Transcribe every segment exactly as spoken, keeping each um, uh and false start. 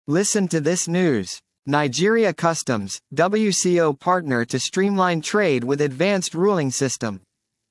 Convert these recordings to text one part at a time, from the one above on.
Listen to this news. Nigeria Customs, W C O partner to streamline trade with advanced ruling system.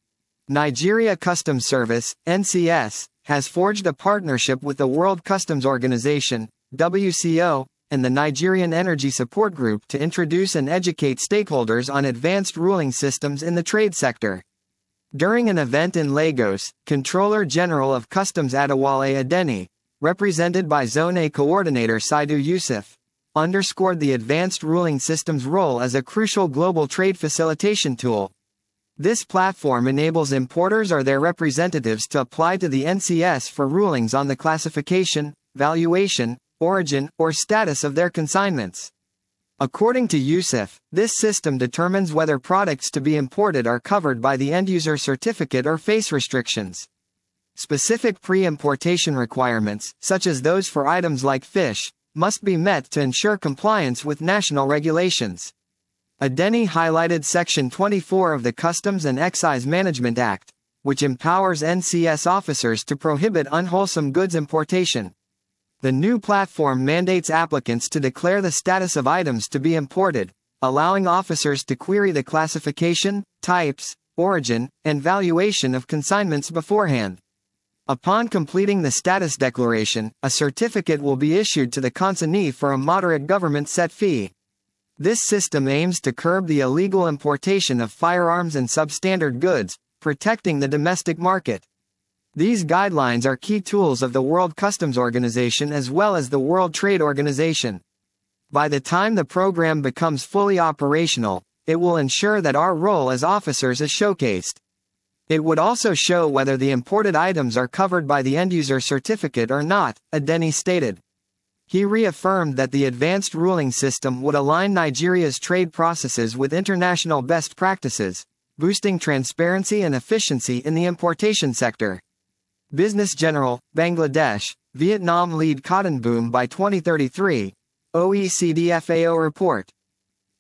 Nigeria Customs Service, N C S, has forged a partnership with the World Customs Organization, W C O, and the Nigerian Energy Support Group to introduce and educate stakeholders on advanced ruling systems in the trade sector. During an event in Lagos, Controller General of Customs Adewale Adeni, represented by Zone A Coordinator Saidu Yusuf, underscored the advanced ruling system's role as a crucial global trade facilitation tool. This platform enables importers or their representatives to apply to the N C S for rulings on the classification, valuation, origin, or status of their consignments. According to Yusuf, this system determines whether products to be imported are covered by the end-user certificate or face restrictions. Specific pre-importation requirements, such as those for items like fish, must be met to ensure compliance with national regulations. Adeni highlighted Section twenty-four of the Customs and Excise Management Act, which empowers N C S officers to prohibit unwholesome goods importation. The new platform mandates applicants to declare the status of items to be imported, allowing officers to query the classification, types, origin, and valuation of consignments beforehand. Upon completing the status declaration, a certificate will be issued to the consignee for a moderate government-set fee. This system aims to curb the illegal importation of firearms and substandard goods, protecting the domestic market. These guidelines are key tools of the World Customs Organization as well as the World Trade Organization. By the time the program becomes fully operational, it will ensure that our role as officers is showcased. It would also show whether the imported items are covered by the end-user certificate or not, Adeni stated. He reaffirmed that the advanced ruling system would align Nigeria's trade processes with international best practices, boosting transparency and efficiency in the importation sector. Business General, Bangladesh, Vietnam lead cotton boom by twenty thirty-three, O E C D F A O report.